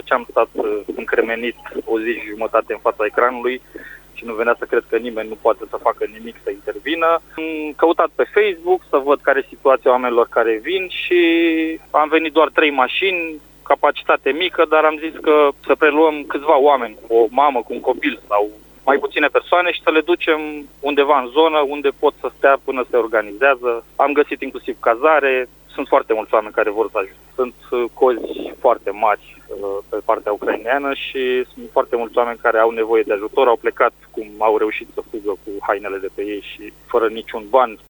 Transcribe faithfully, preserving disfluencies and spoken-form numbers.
ce am stat încremenit o zi și jumătate în fața ecranului și nu venea să cred că nimeni nu poate să facă nimic să intervină. Am căutat pe Facebook să văd care e situația oamenilor care vin și am venit doar trei mașini, capacitate mică, dar am zis că să preluăm câțiva oameni, o mamă cu un copil sau mai puține persoane și să le ducem undeva în zonă unde pot să stea până se organizează. Am găsit inclusiv cazare, sunt foarte mulți oameni care vor să ajute. Sunt cozi foarte mari pe partea ucraineană și sunt foarte mulți oameni care au nevoie de ajutor, au plecat cum au reușit să fugă cu hainele de pe ei și fără niciun ban.